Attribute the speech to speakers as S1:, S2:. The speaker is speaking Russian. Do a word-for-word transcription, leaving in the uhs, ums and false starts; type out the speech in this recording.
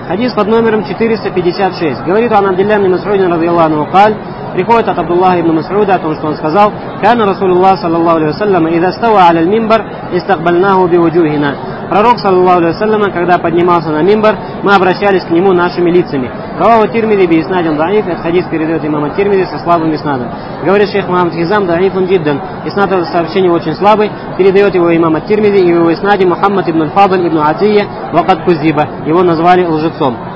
S1: Хадис под номером четыреста пятьдесят шесть. Говорит он Абдуллах ибн Мас'уд радийаллаху анху قال, приходит от Абдуллаха ибн Мас'уда о том, что он сказал: «Кана Расулуллах саллаллаху алейхи вассалям, ида става аля мимбар, истакбальнаху биуджухина». Пророк, саллаллаху алейхи вассалям, когда поднимался на мимбар, мы обращались к нему нашими лицами. Раваху Тирмизи би иснадин даиф, этот хадис передает имам Тирмизи со слабым иснадом. Говорит шейх Мухаммад Хизам, даифун джиддан. Иснад этого сообщения очень слабый, передает его имам Тирмизи, и в его иснаде Мухаммад ибн аль-Фадль ибн Атия, вакад кузиба. Его назвали лжецом.